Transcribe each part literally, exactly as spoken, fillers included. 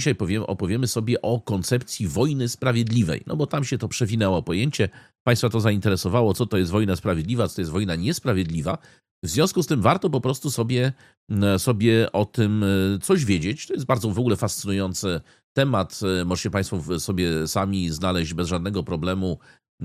dzisiaj powiemy, opowiemy sobie o koncepcji wojny sprawiedliwej, no bo tam się to przewinęło pojęcie, Państwa to zainteresowało, co to jest wojna sprawiedliwa, co to jest wojna niesprawiedliwa. W związku z tym warto po prostu sobie, sobie o tym coś wiedzieć. To jest bardzo w ogóle fascynujący temat. Możecie Państwo sobie sami znaleźć bez żadnego problemu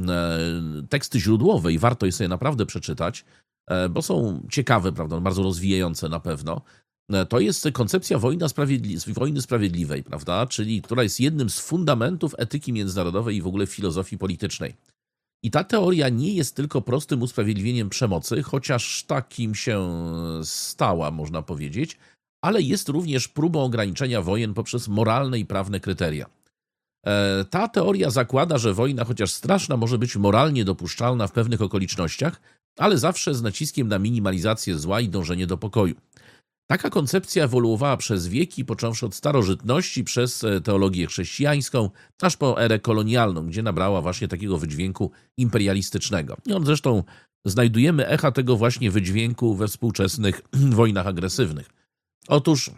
teksty źródłowe i warto je sobie naprawdę przeczytać, bo są ciekawe, prawda, bardzo rozwijające na pewno. To jest koncepcja wojna sprawiedli- wojny sprawiedliwej, prawda, czyli która jest jednym z fundamentów etyki międzynarodowej i w ogóle filozofii politycznej. I ta teoria nie jest tylko prostym usprawiedliwieniem przemocy, chociaż takim się stała, można powiedzieć, ale jest również próbą ograniczenia wojen poprzez moralne i prawne kryteria. Ta teoria zakłada, że wojna, chociaż straszna, może być moralnie dopuszczalna w pewnych okolicznościach, ale zawsze z naciskiem na minimalizację zła i dążenie do pokoju. Taka koncepcja ewoluowała przez wieki, począwszy od starożytności, przez teologię chrześcijańską, aż po erę kolonialną, gdzie nabrała właśnie takiego wydźwięku imperialistycznego. I on zresztą znajdujemy echa tego właśnie wydźwięku we współczesnych wojnach agresywnych. Otóż,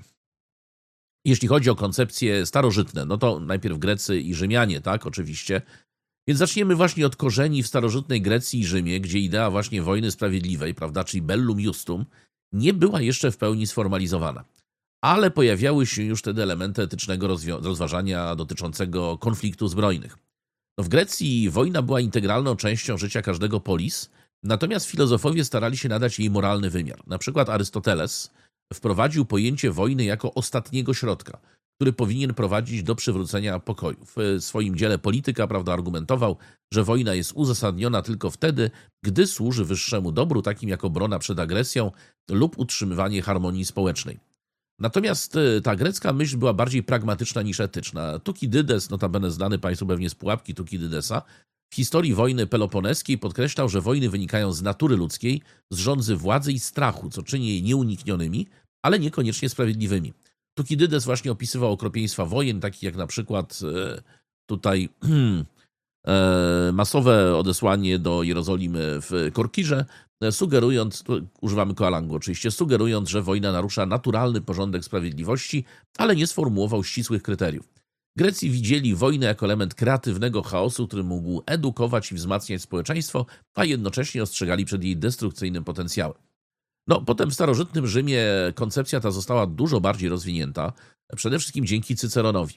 jeśli chodzi o koncepcje starożytne, no to najpierw Grecy i Rzymianie, tak, oczywiście. Więc zaczniemy właśnie od korzeni w starożytnej Grecji i Rzymie, gdzie idea właśnie wojny sprawiedliwej, prawda, czyli bellum justum, nie była jeszcze w pełni sformalizowana. Ale pojawiały się już wtedy elementy etycznego rozwią- rozważania dotyczącego konfliktu zbrojnych. No w Grecji wojna była integralną częścią życia każdego polis, natomiast filozofowie starali się nadać jej moralny wymiar. Na przykład Arystoteles wprowadził pojęcie wojny jako ostatniego środka, który powinien prowadzić do przywrócenia pokoju. W swoim dziele Polityka, prawda, argumentował, że wojna jest uzasadniona tylko wtedy, gdy służy wyższemu dobru, takim jak obrona przed agresją lub utrzymywanie harmonii społecznej. Natomiast ta grecka myśl była bardziej pragmatyczna niż etyczna. Tukidydes, notabene znany Państwu pewnie z pułapki Tukidydesa, w historii wojny peloponeskiej podkreślał, że wojny wynikają z natury ludzkiej, z żądzy władzy i strachu, co czyni je nieuniknionymi, ale niekoniecznie sprawiedliwymi. Tukidydes właśnie opisywał okropieństwa wojen, takich jak na przykład tutaj masowe odesłanie do Jerozolimy w Korkirze, sugerując, używamy koalangu oczywiście, sugerując, że wojna narusza naturalny porządek sprawiedliwości, ale nie sformułował ścisłych kryteriów. Grecy widzieli wojnę jako element kreatywnego chaosu, który mógł edukować i wzmacniać społeczeństwo, a jednocześnie ostrzegali przed jej destrukcyjnym potencjałem. No, potem w starożytnym Rzymie koncepcja ta została dużo bardziej rozwinięta, przede wszystkim dzięki Cyceronowi.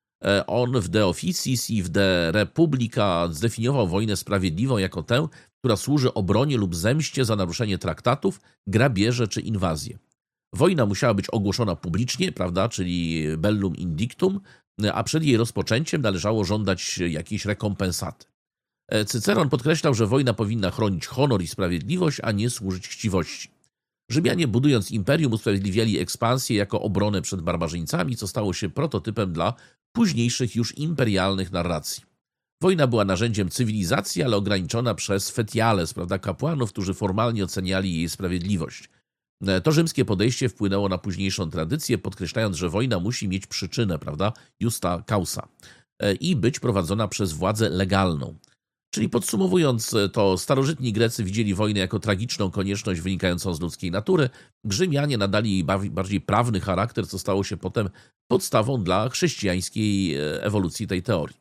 On w De Officiis i w De Republica zdefiniował wojnę sprawiedliwą jako tę, która służy obronie lub zemście za naruszenie traktatów, grabieże czy inwazję. Wojna musiała być ogłoszona publicznie, prawda, czyli bellum indictum, a przed jej rozpoczęciem należało żądać jakiejś rekompensaty. Cyceron podkreślał, że wojna powinna chronić honor i sprawiedliwość, a nie służyć chciwości. Rzymianie, budując imperium, usprawiedliwiali ekspansję jako obronę przed barbarzyńcami, co stało się prototypem dla późniejszych już imperialnych narracji. Wojna była narzędziem cywilizacji, ale ograniczona przez fetiales, prawda, kapłanów, którzy formalnie oceniali jej sprawiedliwość. To rzymskie podejście wpłynęło na późniejszą tradycję, podkreślając, że wojna musi mieć przyczynę, prawda, justa causa, i być prowadzona przez władzę legalną. Czyli podsumowując, to starożytni Grecy widzieli wojnę jako tragiczną konieczność wynikającą z ludzkiej natury, Rzymianie nadali jej bardziej prawny charakter, co stało się potem podstawą dla chrześcijańskiej ewolucji tej teorii.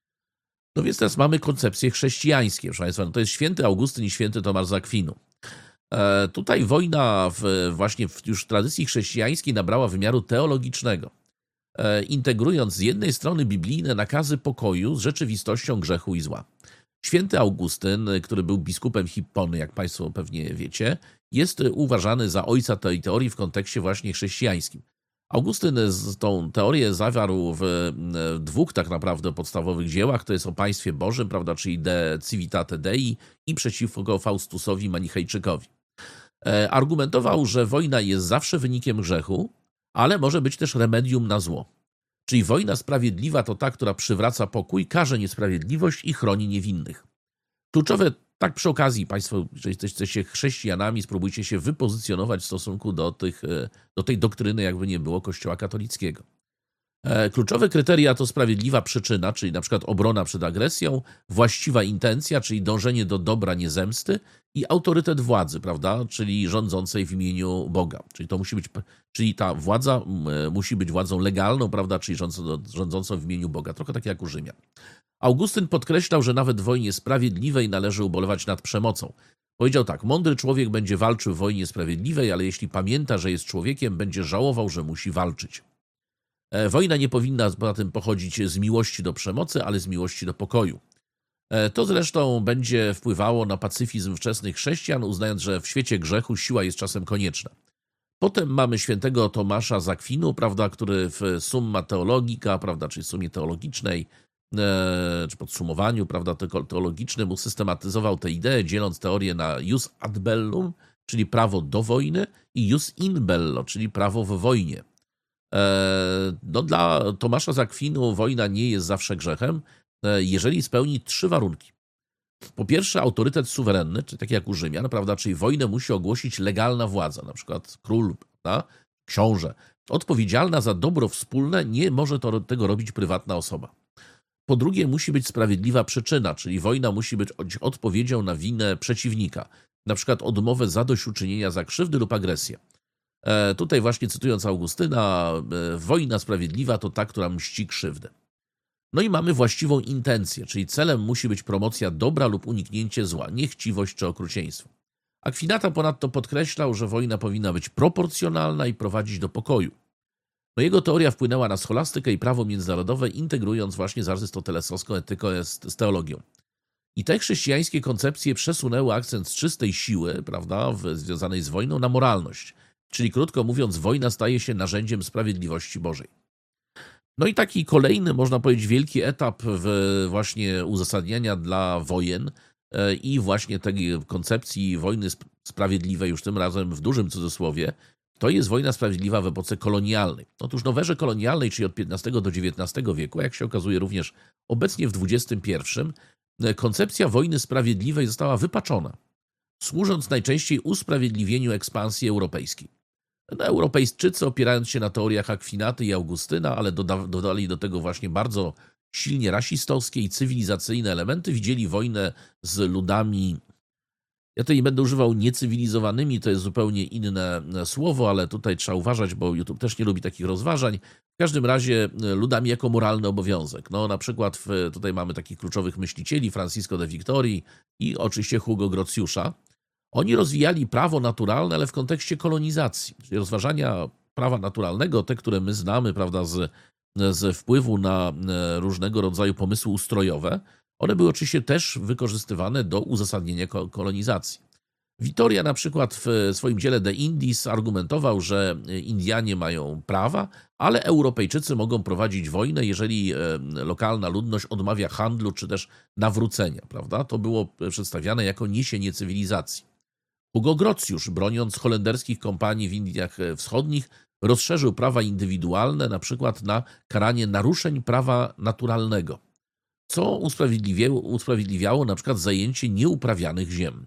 No więc teraz mamy koncepcje chrześcijańskie, proszę Państwa, no to jest święty Augustyn i święty Tomasz z Akwinu. E, tutaj wojna w, właśnie w już tradycji chrześcijańskiej nabrała wymiaru teologicznego, e, integrując z jednej strony biblijne nakazy pokoju z rzeczywistością grzechu i zła. Święty Augustyn, który był biskupem Hippony, jak Państwo pewnie wiecie, jest uważany za ojca tej teorii w kontekście właśnie chrześcijańskim. Augustyn tą teorię zawarł w dwóch tak naprawdę podstawowych dziełach, to jest o państwie Bożym, prawda, czyli De Civitate Dei i przeciwko Faustusowi Manichejczykowi. Argumentował, że wojna jest zawsze wynikiem grzechu, ale może być też remedium na zło. Czyli wojna sprawiedliwa to ta, która przywraca pokój, karze niesprawiedliwość i chroni niewinnych. Kluczowe, tak przy okazji, Państwo, jeżeli jesteście chrześcijanami, spróbujcie się wypozycjonować w stosunku do, tych, do tej doktryny, jakby nie było, Kościoła katolickiego. E, Kluczowe kryteria to sprawiedliwa przyczyna, czyli na przykład obrona przed agresją, właściwa intencja, czyli dążenie do dobra, nie zemsty i autorytet władzy, prawda, czyli rządzącej w imieniu Boga. Czyli to musi być, czyli ta władza m, musi być władzą legalną, prawda, czyli rządzącą, rządzącą w imieniu Boga. Trochę tak jak u Rzymian. Augustyn podkreślał, że nawet w wojnie sprawiedliwej należy ubolewać nad przemocą. Powiedział tak: mądry człowiek będzie walczył w wojnie sprawiedliwej, ale jeśli pamięta, że jest człowiekiem, będzie żałował, że musi walczyć. E, Wojna nie powinna poza tym pochodzić z miłości do przemocy, ale z miłości do pokoju. E, To zresztą będzie wpływało na pacyfizm wczesnych chrześcijan, uznając, że w świecie grzechu siła jest czasem konieczna. Potem mamy świętego Tomasza z Akwinu, prawda, który w Summa Theologica, prawda, czyli sumie teologicznej, e, czy podsumowaniu, prawda, te- teologicznym usystematyzował tę ideę, dzieląc teorię na jus ad bellum, czyli prawo do wojny, i jus in bello, czyli prawo w wojnie. E, No, dla Tomasza z Akwinu wojna nie jest zawsze grzechem, e, jeżeli spełni trzy warunki. Po pierwsze, autorytet suwerenny, czyli tak jak u Rzymian, prawda, czyli wojnę musi ogłosić legalna władza, na przykład król, prawda, książę. Odpowiedzialna za dobro wspólne, nie może to, tego robić prywatna osoba. Po drugie, musi być sprawiedliwa przyczyna, czyli wojna musi być odpowiedzią na winę przeciwnika, na przykład odmowę zadośćuczynienia za krzywdy lub agresję. E, Tutaj właśnie cytując Augustyna, e, wojna sprawiedliwa to ta, która mści krzywdę. No i mamy właściwą intencję, czyli celem musi być promocja dobra lub uniknięcie zła, nie chciwość czy okrucieństwo. Akwinata ponadto podkreślał, że wojna powinna być proporcjonalna i prowadzić do pokoju. No jego teoria wpłynęła na scholastykę i prawo międzynarodowe, integrując właśnie z arystotelesowską etykę z, z teologią. I te chrześcijańskie koncepcje przesunęły akcent z czystej siły, prawda, w, związanej z wojną, na moralność. Czyli krótko mówiąc, wojna staje się narzędziem sprawiedliwości Bożej. No i taki kolejny, można powiedzieć, wielki etap w właśnie uzasadniania dla wojen e, i właśnie tej koncepcji wojny sp- sprawiedliwej, już tym razem w dużym cudzysłowie, to jest wojna sprawiedliwa w epoce kolonialnej. Otóż no w erze kolonialnej, czyli od piętnastego do dziewiętnastego wieku, jak się okazuje również obecnie w dwudziestym pierwszym, e, koncepcja wojny sprawiedliwej została wypaczona, służąc najczęściej usprawiedliwieniu ekspansji europejskiej. No, Europejczycy, opierając się na teoriach Akwinaty i Augustyna, ale doda- dodali do tego właśnie bardzo silnie rasistowskie i cywilizacyjne elementy, widzieli wojnę z ludami, ja tutaj nie będę używał niecywilizowanymi, to jest zupełnie inne słowo, ale tutaj trzeba uważać, bo YouTube też nie lubi takich rozważań. W każdym razie ludami jako moralny obowiązek. No, na przykład w, tutaj mamy takich kluczowych myślicieli, Francisco de Victorii i oczywiście Hugo Grocjusza. Oni rozwijali prawo naturalne, ale w kontekście kolonizacji, czyli rozważania prawa naturalnego, te, które my znamy, prawda, z, z wpływu na różnego rodzaju pomysły ustrojowe, one były oczywiście też wykorzystywane do uzasadnienia ko- kolonizacji. Witoria na przykład w swoim dziele De Indis argumentował, że Indianie mają prawa, ale Europejczycy mogą prowadzić wojnę, jeżeli lokalna ludność odmawia handlu czy też nawrócenia, prawda? To było przedstawiane jako niesienie cywilizacji. Hugo Grocjusz, broniąc holenderskich kompanii w Indiach Wschodnich, rozszerzył prawa indywidualne na przykład na karanie naruszeń prawa naturalnego, co usprawiedliwiało, usprawiedliwiało na przykład zajęcie nieuprawianych ziem,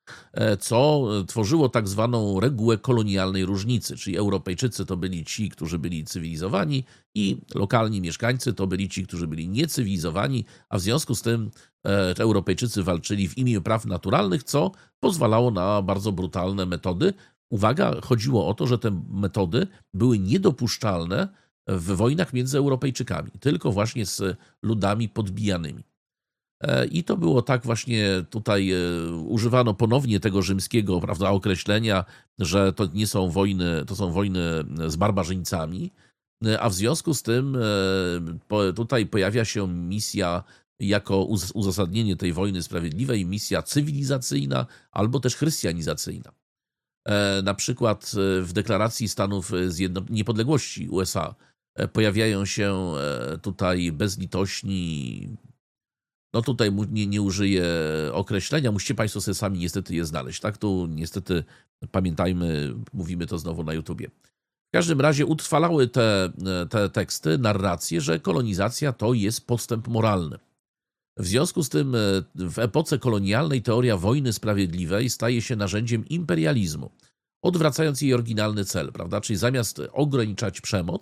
co tworzyło tak zwaną regułę kolonialnej różnicy, czyli Europejczycy to byli ci, którzy byli cywilizowani i lokalni mieszkańcy to byli ci, którzy byli niecywilizowani, a w związku z tym e, Europejczycy walczyli w imię praw naturalnych, co pozwalało na bardzo brutalne metody. Uwaga, chodziło o to, że te metody były niedopuszczalne w wojnach między Europejczykami, tylko właśnie z ludami podbijanymi. I to było tak właśnie, tutaj używano ponownie tego rzymskiego, prawda, określenia, że to nie są wojny, to są wojny z barbarzyńcami, a w związku z tym tutaj pojawia się misja jako uzasadnienie tej wojny sprawiedliwej, misja cywilizacyjna albo też chrystianizacyjna. Na przykład w deklaracji Stanów Zjedno- Niepodległości U S A pojawiają się tutaj bezlitośni, no tutaj nie, nie użyję określenia, musicie Państwo sobie sami niestety je znaleźć, tak? Tu niestety pamiętajmy, mówimy to znowu na YouTubie. W każdym razie utrwalały te, te teksty, narracje, że kolonizacja to jest postęp moralny. W związku z tym w epoce kolonialnej teoria wojny sprawiedliwej staje się narzędziem imperializmu, odwracając jej oryginalny cel, prawda? Czyli zamiast ograniczać przemoc,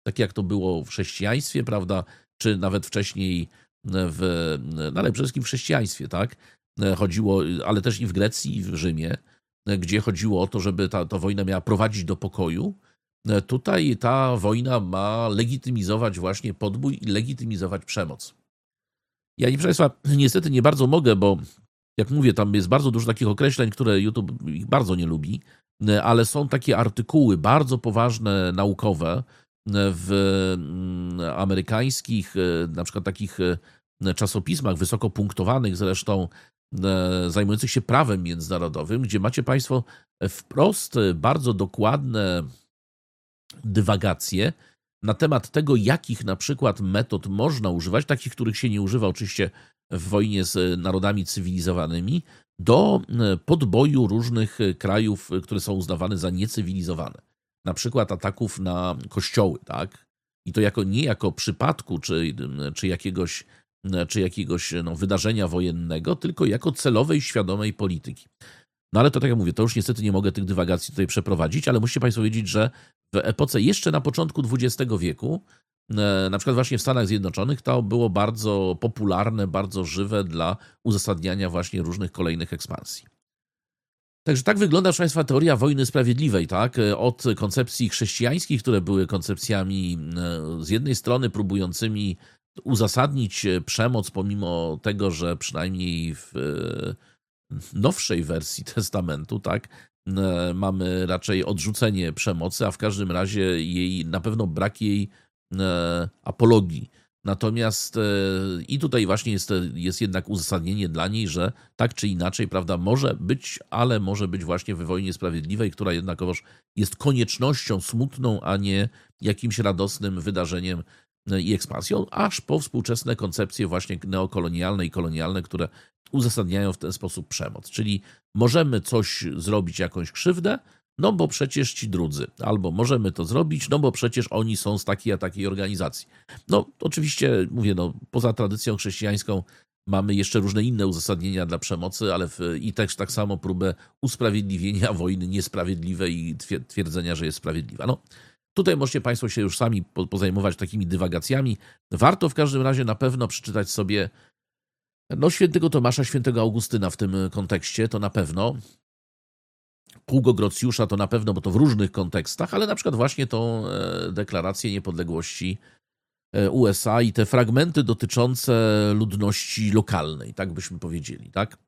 tak jak to było w chrześcijaństwie, prawda, czy nawet wcześniej w, no ale przede wszystkim w chrześcijaństwie, tak, chodziło, ale też i w Grecji, i w Rzymie, gdzie chodziło o to, żeby ta, ta wojna miała prowadzić do pokoju. Tutaj ta wojna ma legitymizować właśnie podbój i legitymizować przemoc. Ja, proszę Państwa, niestety nie bardzo mogę, bo jak mówię, tam jest bardzo dużo takich określeń, które YouTube ich bardzo nie lubi, ale są takie artykuły bardzo poważne, naukowe w amerykańskich, na przykład takich czasopismach, wysoko punktowanych zresztą, zajmujących się prawem międzynarodowym, gdzie macie Państwo wprost bardzo dokładne dywagacje na temat tego, jakich na przykład metod można używać, takich, których się nie używa oczywiście w wojnie z narodami cywilizowanymi, do podboju różnych krajów, które są uznawane za niecywilizowane. Na przykład ataków na kościoły, tak? I to jako, nie jako przypadku, czy, czy jakiegoś, czy jakiegoś no, wydarzenia wojennego, tylko jako celowej, świadomej polityki. No ale to tak jak mówię, to już niestety nie mogę tych dywagacji tutaj przeprowadzić, ale musicie Państwo wiedzieć, że w epoce jeszcze na początku dwudziestego wieku, na przykład właśnie w Stanach Zjednoczonych, to było bardzo popularne, bardzo żywe dla uzasadniania właśnie różnych kolejnych ekspansji. Także tak wygląda, proszę Państwa, teoria wojny sprawiedliwej, tak? Od koncepcji chrześcijańskich, które były koncepcjami z jednej strony próbującymi uzasadnić przemoc, pomimo tego, że przynajmniej w nowszej wersji testamentu, tak, mamy raczej odrzucenie przemocy, a w każdym razie jej, na pewno brak jej apologii. Natomiast i tutaj właśnie jest, jest jednak uzasadnienie dla niej, że tak czy inaczej, prawda, może być, ale może być właśnie w wojnie sprawiedliwej, która jednakowoż jest koniecznością smutną, a nie jakimś radosnym wydarzeniem i ekspansją, aż po współczesne koncepcje właśnie neokolonialne i kolonialne, które uzasadniają w ten sposób przemoc. Czyli możemy coś zrobić, jakąś krzywdę, no bo przecież ci drudzy. Albo możemy to zrobić, no bo przecież oni są z takiej a takiej organizacji. No oczywiście, mówię, no poza tradycją chrześcijańską mamy jeszcze różne inne uzasadnienia dla przemocy, ale w, i też tak samo próbę usprawiedliwienia wojny niesprawiedliwej i twierdzenia, że jest sprawiedliwa. No tutaj możecie Państwo się już sami pozajmować takimi dywagacjami. Warto w każdym razie na pewno przeczytać sobie no świętego Tomasza, świętego Augustyna w tym kontekście, to na pewno. Hugo Grocjusza to na pewno, bo to w różnych kontekstach, ale na przykład właśnie tą deklarację niepodległości U S A i te fragmenty dotyczące ludności lokalnej, tak byśmy powiedzieli, tak?